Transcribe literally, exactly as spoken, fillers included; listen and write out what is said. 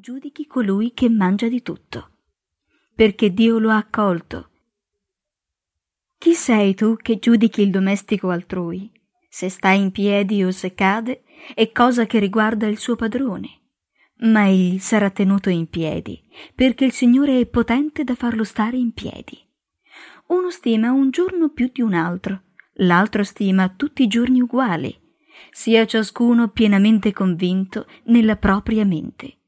giudichi colui che mangia di tutto, perché Dio lo ha accolto. Chi sei tu che giudichi il domestico altrui? Se sta in piedi o se cade è cosa che riguarda il suo padrone, ma egli sarà tenuto in piedi, perché il Signore è potente da farlo stare in piedi. Uno stima un giorno più di un altro, l'altro stima tutti i giorni uguali. Sia ciascuno pienamente convinto nella propria mente.